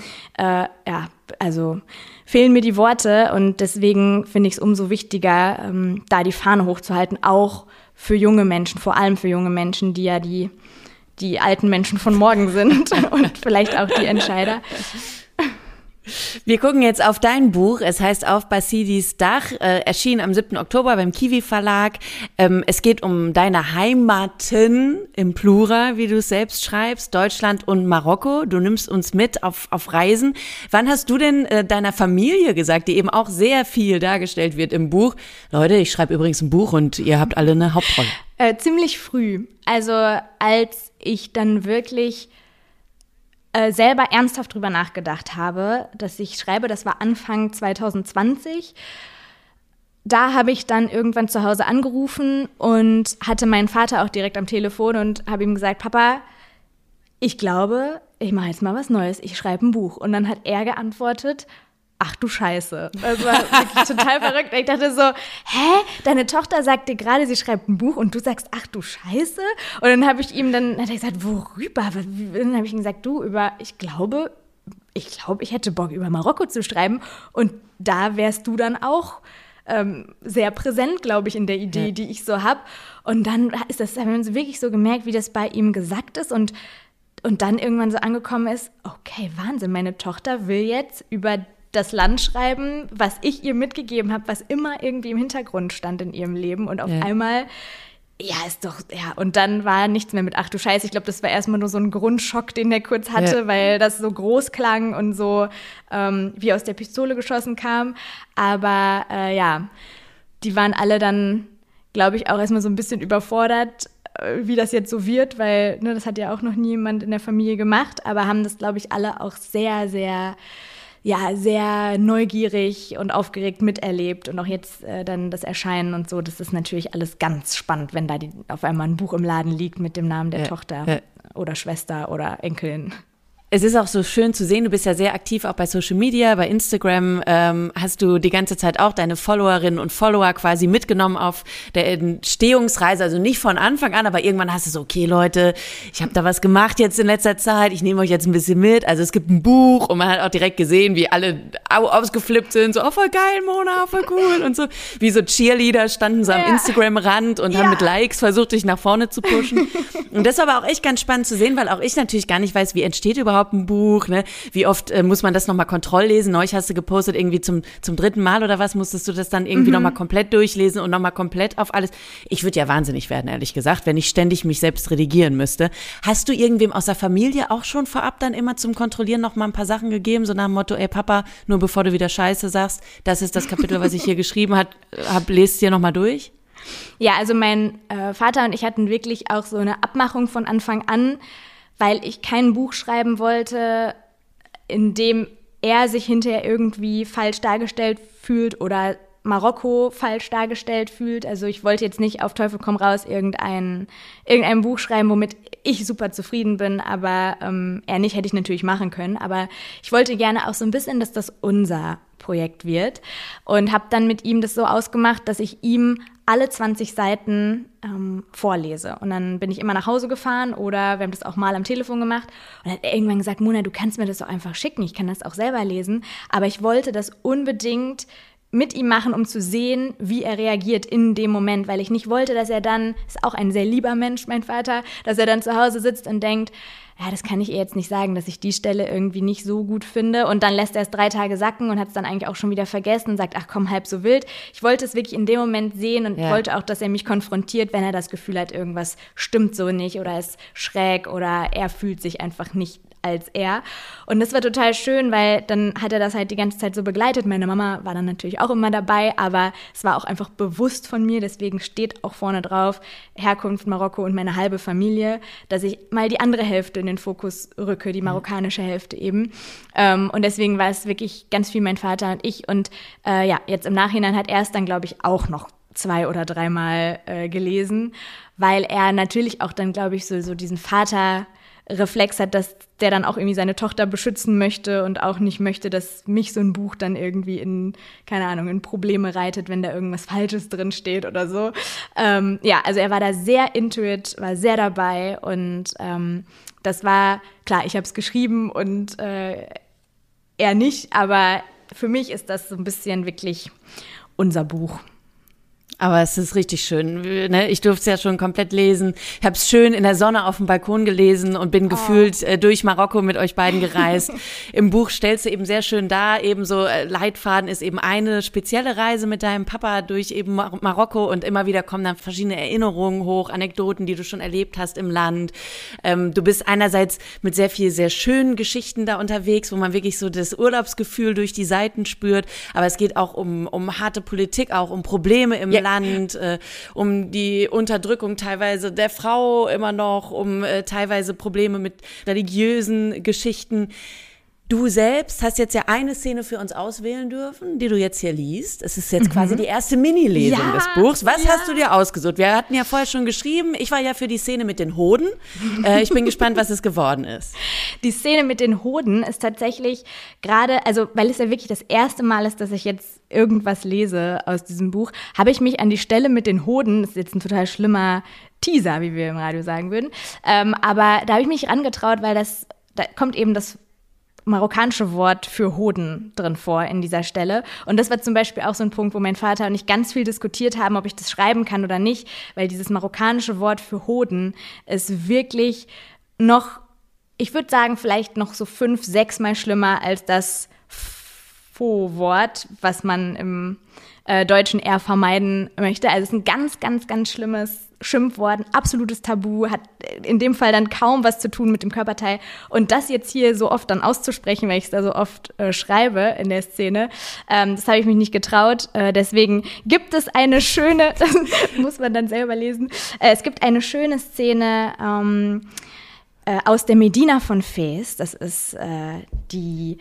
Also fehlen mir die Worte und deswegen finde ich es umso wichtiger, da die Fahne hochzuhalten, auch für junge Menschen, vor allem für junge Menschen, die ja die alten Menschen von morgen sind und vielleicht auch die Entscheider. Wir gucken jetzt auf dein Buch. Es heißt Auf Basidis Dach, erschien am 7. Oktober beim Kiwi Verlag. Es geht um deine Heimaten im Plural, wie du es selbst schreibst, Deutschland und Marokko. Du nimmst uns mit auf Reisen. Wann hast du denn deiner Familie gesagt, die eben auch sehr viel dargestellt wird im Buch? Leute, ich schreibe übrigens ein Buch und ihr habt alle eine Hauptrolle. Ziemlich früh. Also als ich dann wirklich selber ernsthaft drüber nachgedacht habe, dass ich schreibe, das war Anfang 2020. Da habe ich dann irgendwann zu Hause angerufen und hatte meinen Vater auch direkt am Telefon und habe ihm gesagt, Papa, ich glaube, ich mache jetzt mal was Neues, ich schreibe ein Buch. Und dann hat er geantwortet, ach du Scheiße. Das war wirklich total verrückt. Ich dachte so, deine Tochter sagt dir gerade, sie schreibt ein Buch und du sagst, ach du Scheiße? Und dann hat er gesagt, worüber? Dann habe ich ihm gesagt, ich glaube, ich hätte Bock, über Marokko zu schreiben. Und da wärst du dann auch sehr präsent, glaube ich, in der Idee, die ich so habe. Und dann haben wir wirklich so gemerkt, wie das bei ihm gesagt ist und dann irgendwann so angekommen ist, okay, Wahnsinn, meine Tochter will jetzt über das Land schreiben, was ich ihr mitgegeben habe, was immer irgendwie im Hintergrund stand in ihrem Leben. Und auf einmal, und dann war nichts mehr mit ach du Scheiße. Ich glaube, das war erstmal nur so ein Grundschock, den der kurz hatte, weil das so groß klang und so wie aus der Pistole geschossen kam. Aber die waren alle dann, glaube ich, auch erstmal so ein bisschen überfordert, wie das jetzt so wird, weil das hat ja auch noch niemand in der Familie gemacht, aber haben das, glaube ich, alle auch sehr, sehr sehr neugierig und aufgeregt miterlebt und auch jetzt dann das Erscheinen und so, das ist natürlich alles ganz spannend, wenn da auf einmal ein Buch im Laden liegt mit dem Namen der Tochter oder Schwester oder Enkelin. Es ist auch so schön zu sehen, du bist ja sehr aktiv auch bei Social Media, bei Instagram hast du die ganze Zeit auch deine Followerinnen und Follower quasi mitgenommen auf der Entstehungsreise, also nicht von Anfang an, aber irgendwann hast du so, okay Leute, ich habe da was gemacht jetzt in letzter Zeit, ich nehme euch jetzt ein bisschen mit, also es gibt ein Buch und man hat auch direkt gesehen, wie alle ausgeflippt sind, so, oh voll geil Mona, voll cool und so, wie so Cheerleader standen so am Instagram-Rand und haben mit Likes versucht, dich nach vorne zu pushen und das war aber auch echt ganz spannend zu sehen, weil auch ich natürlich gar nicht weiß, wie entsteht überhaupt ein Buch, ne? Wie oft muss man das nochmal kontrolllesen? Neulich hast du gepostet, irgendwie zum 3. Mal oder was, musstest du das dann irgendwie nochmal komplett durchlesen und nochmal komplett auf alles? Ich würde ja wahnsinnig werden, ehrlich gesagt, wenn ich ständig mich selbst redigieren müsste. Hast du irgendwem aus der Familie auch schon vorab dann immer zum Kontrollieren nochmal ein paar Sachen gegeben, so nach dem Motto, ey Papa, nur bevor du wieder Scheiße sagst, das ist das Kapitel, was ich hier geschrieben habe, lest dir nochmal durch? Ja, also mein Vater und ich hatten wirklich auch so eine Abmachung von Anfang an, weil ich kein Buch schreiben wollte, in dem er sich hinterher irgendwie falsch dargestellt fühlt oder Marokko falsch dargestellt fühlt. Also ich wollte jetzt nicht auf Teufel komm raus irgendein Buch schreiben, womit ich super zufrieden bin, aber er nicht, hätte ich natürlich machen können. Aber ich wollte gerne auch so ein bisschen, dass das unser Projekt wird und habe dann mit ihm das so ausgemacht, dass ich ihm alle 20 Seiten vorlese. Und dann bin ich immer nach Hause gefahren oder wir haben das auch mal am Telefon gemacht. Und dann hat er irgendwann gesagt, Mona, du kannst mir das doch einfach schicken, ich kann das auch selber lesen. Aber ich wollte das unbedingt mit ihm machen, um zu sehen, wie er reagiert in dem Moment, weil ich nicht wollte, dass er dann, ist auch ein sehr lieber Mensch, mein Vater, dass er dann zu Hause sitzt und denkt, ja, das kann ich ihr jetzt nicht sagen, dass ich die Stelle irgendwie nicht so gut finde und dann lässt er es 3 Tage sacken und hat es dann eigentlich auch schon wieder vergessen und sagt, ach komm, halb so wild. Ich wollte es wirklich in dem Moment sehen und wollte auch, dass er mich konfrontiert, wenn er das Gefühl hat, irgendwas stimmt so nicht oder ist schräg oder er fühlt sich einfach nicht als er. Und das war total schön, weil dann hat er das halt die ganze Zeit so begleitet. Meine Mama war dann natürlich auch immer dabei, aber es war auch einfach bewusst von mir, deswegen steht auch vorne drauf Herkunft Marokko und meine halbe Familie, dass ich mal die andere Hälfte in den Fokus rücke, die marokkanische Hälfte eben. Und deswegen war es wirklich ganz viel mein Vater und ich. Und jetzt im Nachhinein hat er es dann, glaube ich, auch noch 2 oder 3 Mal gelesen, weil er natürlich auch dann, glaube ich, so diesen Vaterreflex hat, dass der dann auch irgendwie seine Tochter beschützen möchte und auch nicht möchte, dass mich so ein Buch dann irgendwie in Probleme reitet, wenn da irgendwas Falsches drin steht oder so. Also er war da sehr into it, war sehr dabei und das war, klar, ich habe es geschrieben und er nicht, aber für mich ist das so ein bisschen wirklich unser Buch. Aber es ist richtig schön. Ne? Ich durfte es ja schon komplett lesen. Ich habe es schön in der Sonne auf dem Balkon gelesen und bin gefühlt durch Marokko mit euch beiden gereist. Im Buch stellst du eben sehr schön dar, eben so Leitfaden ist eben eine spezielle Reise mit deinem Papa durch eben Marokko und immer wieder kommen dann verschiedene Erinnerungen hoch, Anekdoten, die du schon erlebt hast im Land. Du bist einerseits mit sehr viel, sehr schönen Geschichten da unterwegs, wo man wirklich so das Urlaubsgefühl durch die Seiten spürt. Aber es geht auch um harte Politik, auch um Probleme im Land, um die Unterdrückung teilweise der Frau immer noch, um teilweise Probleme mit religiösen Geschichten. Du selbst hast jetzt ja eine Szene für uns auswählen dürfen, die du jetzt hier liest. Es ist jetzt quasi die erste Mini-Lesung des Buchs. Was hast du dir ausgesucht? Wir hatten ja vorher schon geschrieben, ich war ja für die Szene mit den Hoden. Ich bin gespannt, was es geworden ist. Die Szene mit den Hoden ist tatsächlich gerade, also weil es ja wirklich das erste Mal ist, dass ich jetzt irgendwas lese aus diesem Buch, habe ich mich an die Stelle mit den Hoden, das ist jetzt ein total schlimmer Teaser, wie wir im Radio sagen würden, aber da habe ich mich rangetraut, weil da kommt eben das marokkanische Wort für Hoden drin vor in dieser Stelle. Und das war zum Beispiel auch so ein Punkt, wo mein Vater und ich ganz viel diskutiert haben, ob ich das schreiben kann oder nicht, weil dieses marokkanische Wort für Hoden ist wirklich noch, ich würde sagen, vielleicht noch so 5-6 Mal schlimmer als das Faux-Wort, was man im Deutschen eher vermeiden möchte. Also es ist ein ganz, ganz, ganz schlimmes Schimpfwort, ein absolutes Tabu, hat in dem Fall dann kaum was zu tun mit dem Körperteil. Und das jetzt hier so oft dann auszusprechen, weil ich es da so oft schreibe in der Szene, das habe ich mich nicht getraut. Deswegen gibt es eine schöne, das muss man dann selber lesen, es gibt eine schöne Szene aus der Medina von Fez. Das ist die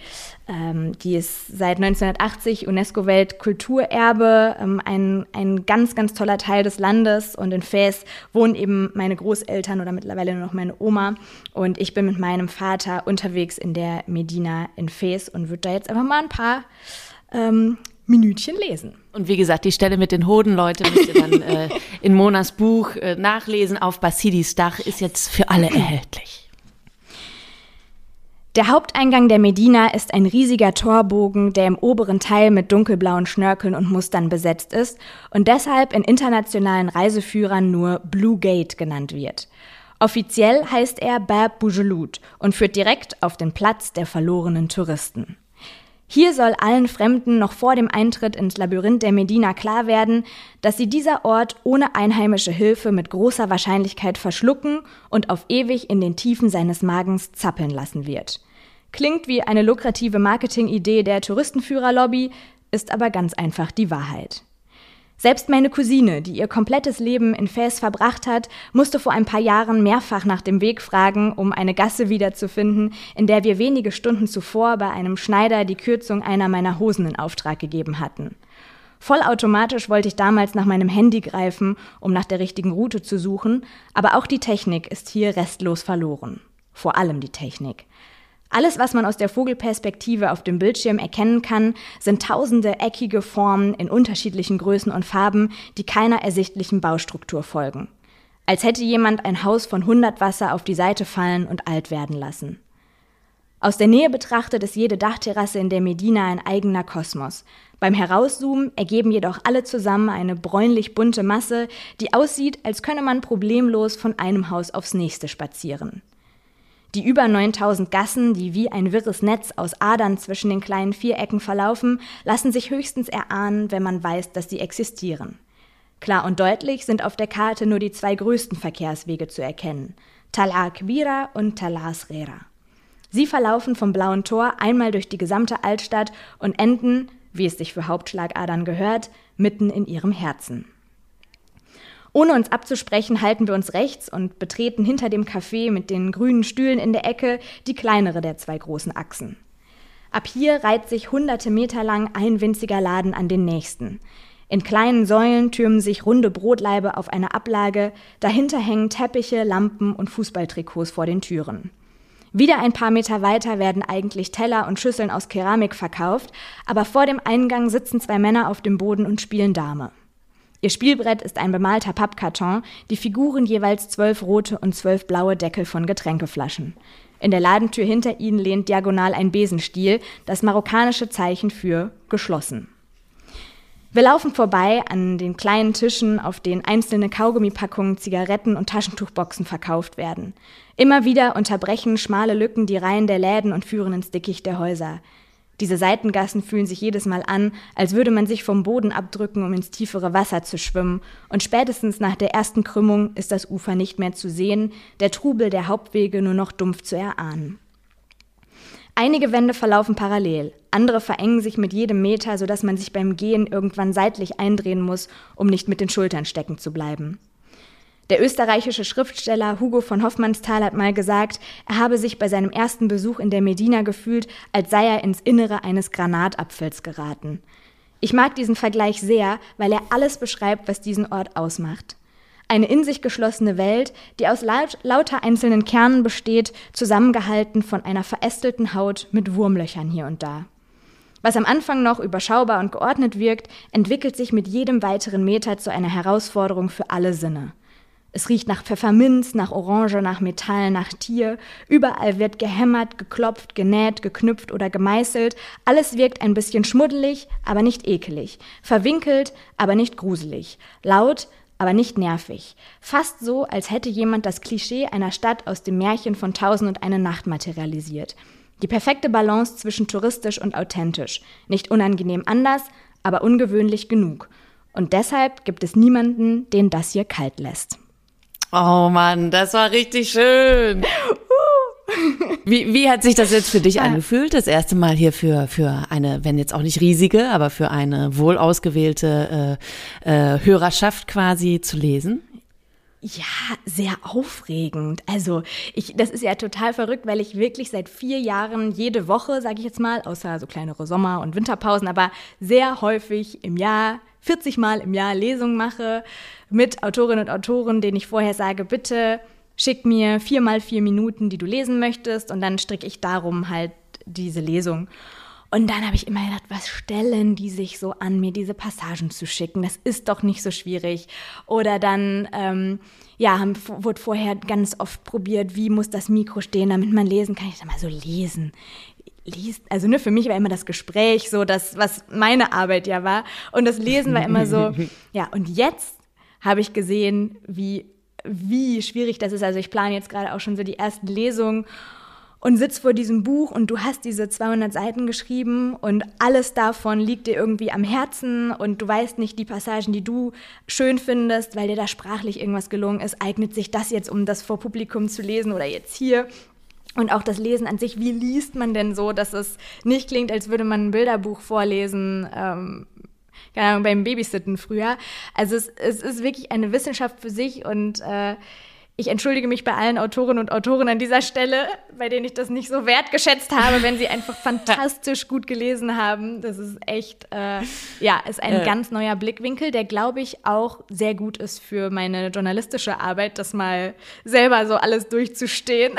ist seit 1980 UNESCO-Weltkulturerbe, ein ganz, ganz toller Teil des Landes. Und in Fez wohnen eben meine Großeltern oder mittlerweile nur noch meine Oma. Und ich bin mit meinem Vater unterwegs in der Medina in Fez und würde da jetzt einfach mal ein paar Minütchen lesen. Und wie gesagt, die Stelle mit den Hoden, Leute, müsst ihr dann in Monas Buch nachlesen. Auf Basidis Dach ist jetzt für alle erhältlich. Der Haupteingang der Medina ist ein riesiger Torbogen, der im oberen Teil mit dunkelblauen Schnörkeln und Mustern besetzt ist und deshalb in internationalen Reiseführern nur Blue Gate genannt wird. Offiziell heißt er Bab Boujeloud und führt direkt auf den Platz der verlorenen Touristen. Hier soll allen Fremden noch vor dem Eintritt ins Labyrinth der Medina klar werden, dass sie dieser Ort ohne einheimische Hilfe mit großer Wahrscheinlichkeit verschlucken und auf ewig in den Tiefen seines Magens zappeln lassen wird. Klingt wie eine lukrative Marketingidee der Touristenführerlobby, ist aber ganz einfach die Wahrheit. Selbst meine Cousine, die ihr komplettes Leben in Fez verbracht hat, musste vor ein paar Jahren mehrfach nach dem Weg fragen, um eine Gasse wiederzufinden, in der wir wenige Stunden zuvor bei einem Schneider die Kürzung einer meiner Hosen in Auftrag gegeben hatten. Vollautomatisch wollte ich damals nach meinem Handy greifen, um nach der richtigen Route zu suchen, aber auch die Technik ist hier restlos verloren. Vor allem die Technik. Alles, was man aus der Vogelperspektive auf dem Bildschirm erkennen kann, sind tausende eckige Formen in unterschiedlichen Größen und Farben, die keiner ersichtlichen Baustruktur folgen. Als hätte jemand ein Haus von 100 Wasser auf die Seite fallen und alt werden lassen. Aus der Nähe betrachtet ist jede Dachterrasse in der Medina ein eigener Kosmos. Beim Herauszoomen ergeben jedoch alle zusammen eine bräunlich bunte Masse, die aussieht, als könne man problemlos von einem Haus aufs nächste spazieren. Die über 9000 Gassen, die wie ein wirres Netz aus Adern zwischen den kleinen Vierecken verlaufen, lassen sich höchstens erahnen, wenn man weiß, dass sie existieren. Klar und deutlich sind auf der Karte nur die 2 größten Verkehrswege zu erkennen: Tal'a Kbira und Tal'a Sghera. Sie verlaufen vom Blauen Tor einmal durch die gesamte Altstadt und enden, wie es sich für Hauptschlagadern gehört, mitten in ihrem Herzen. Ohne uns abzusprechen, halten wir uns rechts und betreten hinter dem Café mit den grünen Stühlen in der Ecke die kleinere der 2 großen Achsen. Ab hier reiht sich hunderte Meter lang ein winziger Laden an den nächsten. In kleinen Säulen türmen sich runde Brotlaibe auf eine Ablage, dahinter hängen Teppiche, Lampen und Fußballtrikots vor den Türen. Wieder ein paar Meter weiter werden eigentlich Teller und Schüsseln aus Keramik verkauft, aber vor dem Eingang sitzen 2 Männer auf dem Boden und spielen Dame. Ihr Spielbrett ist ein bemalter Pappkarton, die Figuren jeweils 12 rote und 12 blaue Deckel von Getränkeflaschen. In der Ladentür hinter ihnen lehnt diagonal ein Besenstiel, das marokkanische Zeichen für geschlossen. Wir laufen vorbei an den kleinen Tischen, auf denen einzelne Kaugummipackungen, Zigaretten und Taschentuchboxen verkauft werden. Immer wieder unterbrechen schmale Lücken die Reihen der Läden und führen ins Dickicht der Häuser. Diese Seitengassen fühlen sich jedes Mal an, als würde man sich vom Boden abdrücken, um ins tiefere Wasser zu schwimmen. Und spätestens nach der ersten Krümmung ist das Ufer nicht mehr zu sehen, der Trubel der Hauptwege nur noch dumpf zu erahnen. Einige Wände verlaufen parallel, andere verengen sich mit jedem Meter, sodass man sich beim Gehen irgendwann seitlich eindrehen muss, um nicht mit den Schultern stecken zu bleiben. Der österreichische Schriftsteller Hugo von Hofmannsthal hat mal gesagt, er habe sich bei seinem ersten Besuch in der Medina gefühlt, als sei er ins Innere eines Granatapfels geraten. Ich mag diesen Vergleich sehr, weil er alles beschreibt, was diesen Ort ausmacht. Eine in sich geschlossene Welt, die aus lauter einzelnen Kernen besteht, zusammengehalten von einer verästelten Haut mit Wurmlöchern hier und da. Was am Anfang noch überschaubar und geordnet wirkt, entwickelt sich mit jedem weiteren Meter zu einer Herausforderung für alle Sinne. Es riecht nach Pfefferminz, nach Orange, nach Metall, nach Tier. Überall wird gehämmert, geklopft, genäht, geknüpft oder gemeißelt. Alles wirkt ein bisschen schmuddelig, aber nicht ekelig. Verwinkelt, aber nicht gruselig. Laut, aber nicht nervig. Fast so, als hätte jemand das Klischee einer Stadt aus dem Märchen von 1001 Nacht materialisiert. Die perfekte Balance zwischen touristisch und authentisch. Nicht unangenehm anders, aber ungewöhnlich genug. Und deshalb gibt es niemanden, den das hier kalt lässt. Oh Mann, das war richtig schön. Wie hat sich das jetzt für dich angefühlt, das erste Mal hier für eine, wenn jetzt auch nicht riesige, aber für eine wohl ausgewählte Hörerschaft quasi zu lesen? Ja, sehr aufregend. Also das ist ja total verrückt, weil ich wirklich seit 4 Jahren jede Woche, sage ich jetzt mal, außer so kleinere Sommer- und Winterpausen, aber sehr häufig im Jahr, 40 Mal im Jahr Lesungen mache mit Autorinnen und Autoren, denen ich vorher sage, bitte schick mir 4 mal 4 Minuten, die du lesen möchtest, und dann stricke ich darum halt diese Lesung. Und dann habe ich immer gedacht, was stellen die sich so an, mir diese Passagen zu schicken? Das ist doch nicht so schwierig. Oder dann, wurde vorher ganz oft probiert, wie muss das Mikro stehen, damit man lesen kann. Ich dachte mal so, lesen. Also für mich war immer das Gespräch so das, was meine Arbeit ja war. Und das Lesen war immer so, ja, und jetzt habe ich gesehen, wie schwierig das ist. Also ich plane jetzt gerade auch schon so die ersten Lesungen und sitze vor diesem Buch und du hast diese 200 Seiten geschrieben und alles davon liegt dir irgendwie am Herzen und du weißt nicht, die Passagen, die du schön findest, weil dir da sprachlich irgendwas gelungen ist, eignet sich das jetzt, um das vor Publikum zu lesen oder jetzt hier? Und auch das Lesen an sich, wie liest man denn so, dass es nicht klingt, als würde man ein Bilderbuch vorlesen, keine Ahnung, beim Babysitten früher. Also es ist wirklich eine Wissenschaft für sich und ich entschuldige mich bei allen Autorinnen und Autoren an dieser Stelle, bei denen ich das nicht so wertgeschätzt habe, wenn sie einfach fantastisch gut gelesen haben. Das ist echt, ist ein ganz neuer Blickwinkel, der, glaube ich, auch sehr gut ist für meine journalistische Arbeit, das mal selber so alles durchzustehen.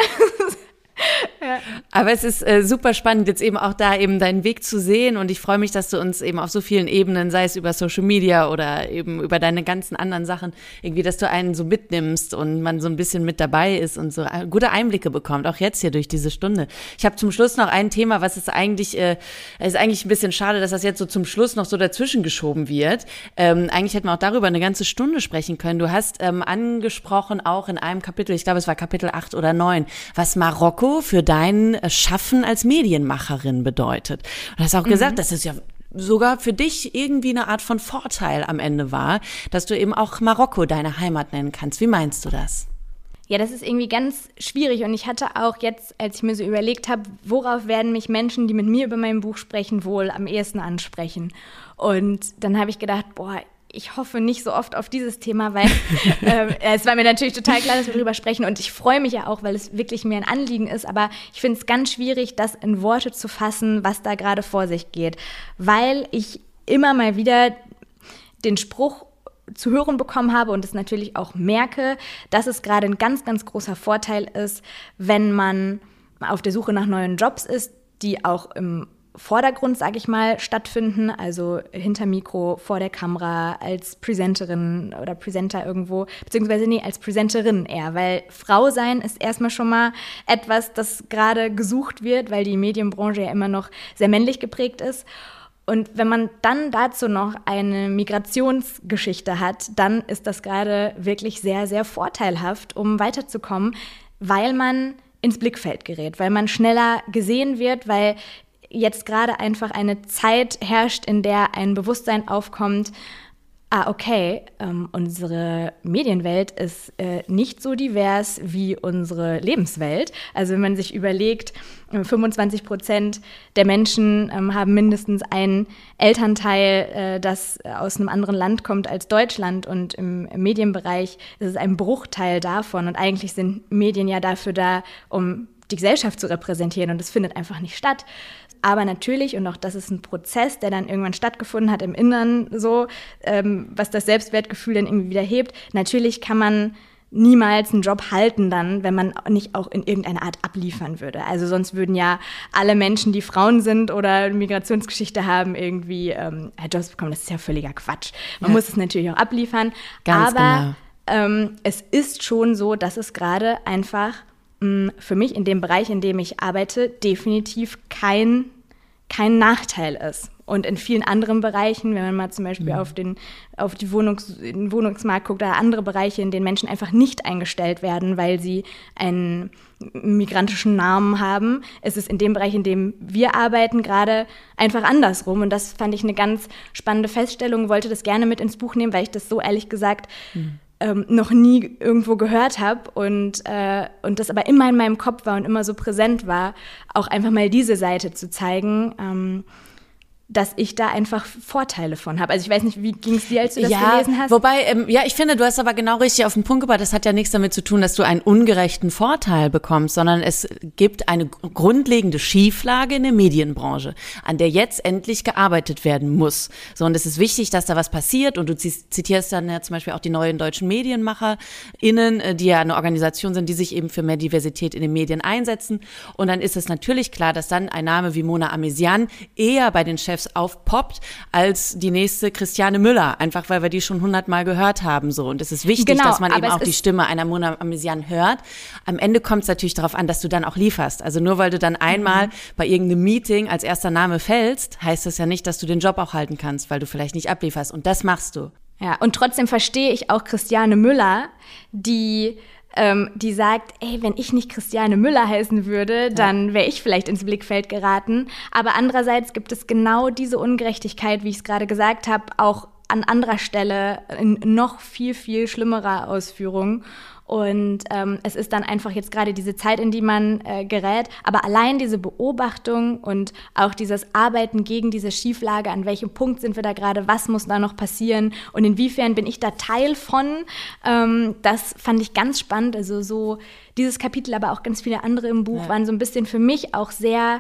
Ja. Aber es ist super spannend, jetzt eben auch da eben deinen Weg zu sehen, und ich freue mich, dass du uns eben auf so vielen Ebenen, sei es über Social Media oder eben über deine ganzen anderen Sachen, irgendwie, dass du einen so mitnimmst und man so ein bisschen mit dabei ist und so gute Einblicke bekommt, auch jetzt hier durch diese Stunde. Ich habe zum Schluss noch ein Thema, was ist eigentlich ein bisschen schade, dass das jetzt so zum Schluss noch so dazwischen geschoben wird. Eigentlich hätten wir auch darüber eine ganze Stunde sprechen können. Du hast angesprochen, auch in einem Kapitel, ich glaube, es war Kapitel 8 oder 9, was Marokko für dein Schaffen als Medienmacherin bedeutet. Und du hast auch gesagt, dass es ja sogar für dich irgendwie eine Art von Vorteil am Ende war, dass du eben auch Marokko deine Heimat nennen kannst. Wie meinst du das? Ja, das ist irgendwie ganz schwierig, und ich hatte auch jetzt, als ich mir so überlegt habe, worauf werden mich Menschen, die mit mir über mein Buch sprechen, wohl am ehesten ansprechen. Und dann habe ich gedacht, ich hoffe nicht so oft auf dieses Thema, weil es war mir natürlich total klar, dass wir darüber sprechen, und ich freue mich ja auch, weil es wirklich mir ein Anliegen ist, aber ich finde es ganz schwierig, das in Worte zu fassen, was da gerade vor sich geht, weil ich immer mal wieder den Spruch zu hören bekommen habe und es natürlich auch merke, dass es gerade ein ganz, ganz großer Vorteil ist, wenn man auf der Suche nach neuen Jobs ist, die auch im Vordergrund, sage ich mal, stattfinden, also hinter Mikro, vor der Kamera, als Presenterin oder Presenter irgendwo, beziehungsweise als Presenterin eher, weil Frau sein ist erstmal schon mal etwas, das gerade gesucht wird, weil die Medienbranche ja immer noch sehr männlich geprägt ist. Und wenn man dann dazu noch eine Migrationsgeschichte hat, dann ist das gerade wirklich sehr, sehr vorteilhaft, um weiterzukommen, weil man ins Blickfeld gerät, weil man schneller gesehen wird, weil jetzt gerade einfach eine Zeit herrscht, in der ein Bewusstsein aufkommt, okay, unsere Medienwelt ist nicht so divers wie unsere Lebenswelt. Also wenn man sich überlegt, 25% der Menschen haben mindestens einen Elternteil, das aus einem anderen Land kommt als Deutschland, und im Medienbereich ist es ein Bruchteil davon, und eigentlich sind Medien ja dafür da, um die Gesellschaft zu repräsentieren, und das findet einfach nicht statt. Aber natürlich, und auch das ist ein Prozess, der dann irgendwann stattgefunden hat im Inneren, so, was das Selbstwertgefühl dann irgendwie wieder hebt. Natürlich kann man niemals einen Job halten dann, wenn man nicht auch in irgendeiner Art abliefern würde. Also sonst würden ja alle Menschen, die Frauen sind oder eine Migrationsgeschichte haben, irgendwie Jobs bekommen. Das ist ja völliger Quatsch. Man muss es natürlich auch abliefern. Ganz aber genau. Es ist schon so, dass es gerade einfach für mich in dem Bereich, in dem ich arbeite, definitiv kein Nachteil ist. Und in vielen anderen Bereichen, wenn man mal zum Beispiel auf den Wohnungsmarkt guckt, oder andere Bereiche, in denen Menschen einfach nicht eingestellt werden, weil sie einen migrantischen Namen haben, ist es in dem Bereich, in dem wir arbeiten, gerade einfach andersrum. Und das fand ich eine ganz spannende Feststellung, wollte das gerne mit ins Buch nehmen, weil ich das so ehrlich gesagt noch nie irgendwo gehört habe und das aber immer in meinem Kopf war und immer so präsent war, auch einfach mal diese Seite zu zeigen, dass ich da einfach Vorteile von habe. Also ich weiß nicht, wie ging es dir, als du das gelesen hast? Wobei, ich finde, du hast aber genau richtig auf den Punkt gebracht. Das hat ja nichts damit zu tun, dass du einen ungerechten Vorteil bekommst, sondern es gibt eine grundlegende Schieflage in der Medienbranche, an der jetzt endlich gearbeitet werden muss. So, und es ist wichtig, dass da was passiert. Und du zitierst dann ja zum Beispiel auch die neuen deutschen MedienmacherInnen, die ja eine Organisation sind, die sich eben für mehr Diversität in den Medien einsetzen. Und dann ist es natürlich klar, dass dann ein Name wie Mona Amesian eher bei den Chefs aufpoppt als die nächste Christiane Müller, einfach weil wir die schon 100-mal gehört haben. So. Und es ist wichtig, dass man eben auch die Stimme einer Mona Amesian hört. Am Ende kommt es natürlich darauf an, dass du dann auch lieferst. Also nur weil du dann einmal bei irgendeinem Meeting als erster Name fällst, heißt das ja nicht, dass du den Job auch halten kannst, weil du vielleicht nicht ablieferst. Und das machst du. Ja, und trotzdem verstehe ich auch Christiane Müller, die sagt, wenn ich nicht Christiane Müller heißen würde, dann wäre ich vielleicht ins Blickfeld geraten. Aber andererseits gibt es genau diese Ungerechtigkeit, wie ich es gerade gesagt habe, auch an anderer Stelle in noch viel, viel schlimmerer Ausführung. Und es ist dann einfach jetzt gerade diese Zeit, in die man gerät. Aber allein diese Beobachtung und auch dieses Arbeiten gegen diese Schieflage, an welchem Punkt sind wir da gerade, was muss da noch passieren und inwiefern bin ich da Teil von, das fand ich ganz spannend. Also so dieses Kapitel, aber auch ganz viele andere im Buch waren so ein bisschen für mich auch sehr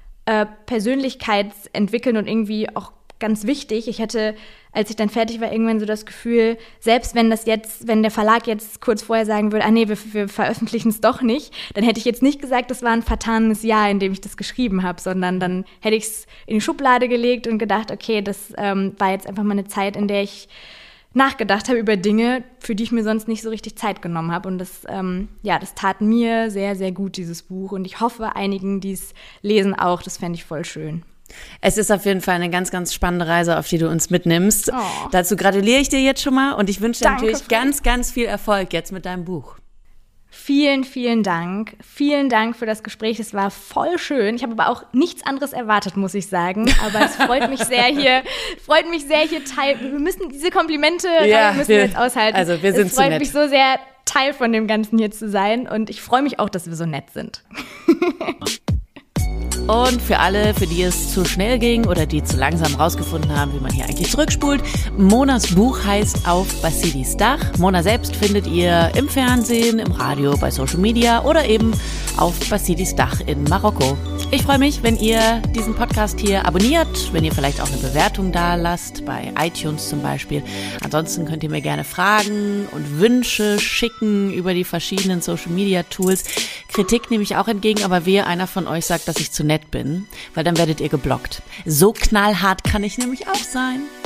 persönlichkeitsentwickelnd und irgendwie auch ganz wichtig. Ich hatte, als ich dann fertig war, irgendwann so das Gefühl, selbst wenn der Verlag jetzt kurz vorher sagen würde, wir veröffentlichen es doch nicht, dann hätte ich jetzt nicht gesagt, das war ein vertanes Jahr, in dem ich das geschrieben habe, sondern dann hätte ich es in die Schublade gelegt und gedacht, okay, das war jetzt einfach mal eine Zeit, in der ich nachgedacht habe über Dinge, für die ich mir sonst nicht so richtig Zeit genommen habe. Und das tat mir sehr, sehr gut, dieses Buch. Und ich hoffe, einigen, die es lesen, auch. Das fände ich voll schön. Es ist auf jeden Fall eine ganz, ganz spannende Reise, auf die du uns mitnimmst. Oh. Dazu gratuliere ich dir jetzt schon mal und ich wünsche dir Danke, natürlich ganz, ganz viel Erfolg jetzt mit deinem Buch. Vielen, vielen Dank. Vielen Dank für das Gespräch. Es war voll schön. Ich habe aber auch nichts anderes erwartet, muss ich sagen. Aber es freut mich sehr hier Teil. Wir müssen diese Komplimente müssen wir jetzt aushalten. Also wir sind es freut zu nett. mich so sehr, Teil von dem Ganzen hier zu sein. Und ich freue mich auch, dass wir so nett sind. Und für alle, für die es zu schnell ging oder die zu langsam rausgefunden haben, wie man hier eigentlich zurückspult, Monas Buch heißt Auf Basilis Dach. Mona selbst findet ihr im Fernsehen, im Radio, bei Social Media oder eben auf Basilis Dach in Marokko. Ich freue mich, wenn ihr diesen Podcast hier abonniert, wenn ihr vielleicht auch eine Bewertung da lasst, bei iTunes zum Beispiel. Ansonsten könnt ihr mir gerne Fragen und Wünsche schicken über die verschiedenen Social Media Tools. Kritik nehme ich auch entgegen, aber wehe, einer von euch sagt, dass ich zu nett bin, weil dann werdet ihr geblockt. So knallhart kann ich nämlich auch sein.